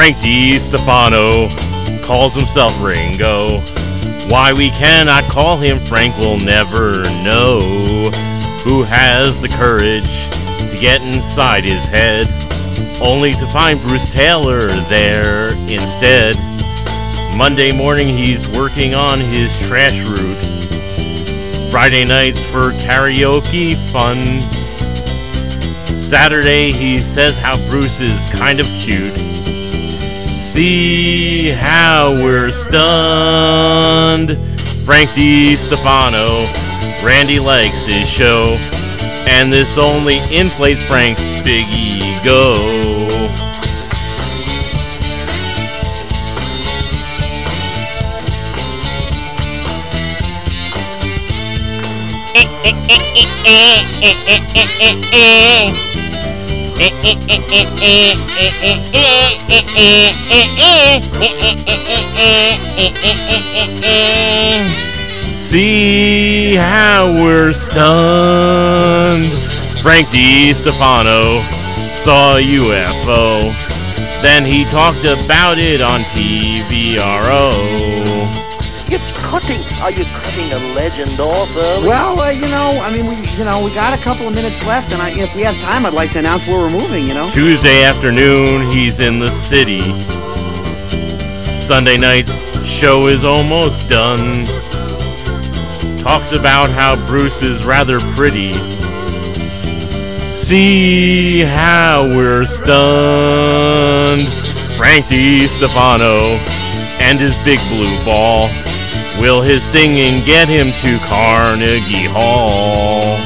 Frank DiStefano calls himself Ringo. Why we cannot call him Frank, we'll never know. Who has the courage to get inside his head, only to find Bruce Taylor there instead. Monday morning he's working on his trash route. Friday nights for karaoke fun. Saturday he says how Bruce is kind of cute. See how we're stunned. Frank DiStefano, Randy likes his show, and this only inflates Frank's big ego. See how we're stunned. Frank DiStefano saw a UFO. Then he talked about it on TVRO. Are you cutting a legend off early? Well, we got a couple of minutes left, and if we have time, I'd like to announce where we're moving, Tuesday afternoon, he's in the city. Sunday night's show is almost done. Talks about how Bruce is rather pretty. See how we're stunned. Frank DiStefano and his big blue ball. Will his singing get him to Carnegie Hall?